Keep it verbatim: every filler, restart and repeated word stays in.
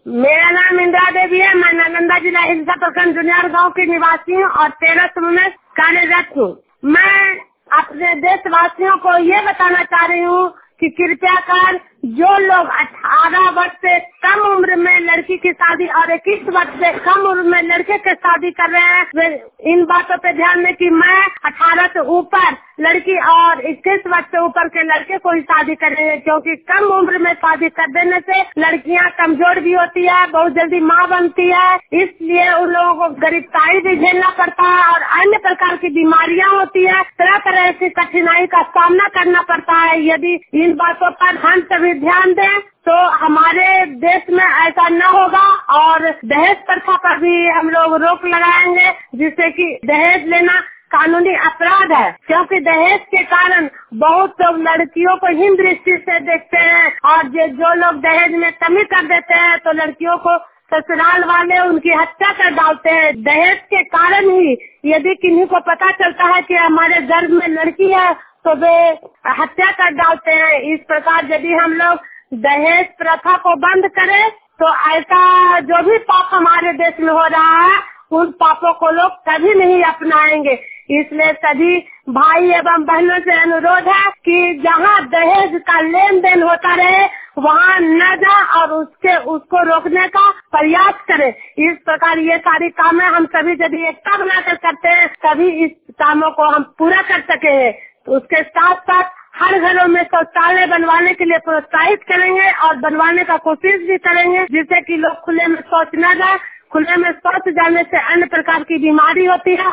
मेरा नाम इंदिरा देवी है। मैं नालंदा जिला हिलसा प्रखंड जुनियार गांव की निवासी हूँ और तेरह समूह में कार्यरत हूँ। मैं अपने देशवासियों को ये बताना चाह रही हूँ कि कृपया कर जो लोग अठारह वर्ष से कम उम्र में लड़की की शादी और इक्कीस वर्ष से कम उम्र में लड़के की शादी कर रहे हैं, वे इन बातों पे ध्यान दें कि मैं अठारह से ऊपर लड़की और इक्कीस वर्ष से ऊपर के लड़के को ही शादी कर रहे हैं, क्योंकि कम उम्र में शादी कर देने से लड़कियां कमजोर भी होती है, बहुत जल्दी माँ बनती है, इसलिए उन लोगों को गरीबताई भी झेलना पड़ता है और अन्य प्रकार की बीमारियां होती है, तरह तरह की कठिनाई का सामना करना पड़ता है। यदि इन बातों पर हम सभी ध्यान दें तो हमारे देश में ऐसा न होगा और दहेज प्रथा पर भी हम लोग रोक लगाएंगे, जिससे कि दहेज लेना कानूनी अपराध है, क्योंकि दहेज के कारण बहुत लोग लड़कियों को हीन दृष्टि से देखते हैं और जो, जो लोग दहेज में कमी कर देते हैं तो लड़कियों को ससुराल वाले उनकी हत्या कर डालते हैं। दहेज के कारण ही यदि किन्हीं को पता चलता है कि हमारे गर्भ में लड़की है तो वे हत्या कर डालते हैं। इस प्रकार यदि हम लोग दहेज प्रथा को बंद करें तो ऐसा जो भी पाप हमारे देश में हो रहा है उन पापों को लोग कभी नहीं अपनाएंगे। इसलिए सभी भाई एवं बहनों से अनुरोध है कि जहाँ दहेज का लेन देन होता रहे वहाँ न जा और उसके उसको रोकने का प्रयास करें। इस प्रकार ये सारी कामें हम सभी यदि एकता बनाकर करते हैं तभी इस कामों को हम पूरा कर सके हैं। तो उसके साथ साथ हर घरों में शौचालय बनवाने के लिए प्रोत्साहित करेंगे और बनवाने का कोशिश भी करेंगे, जिससे कि लोग खुले में शौच न जाए। खुले में शौच जाने से अन्य प्रकार की बीमारी होती है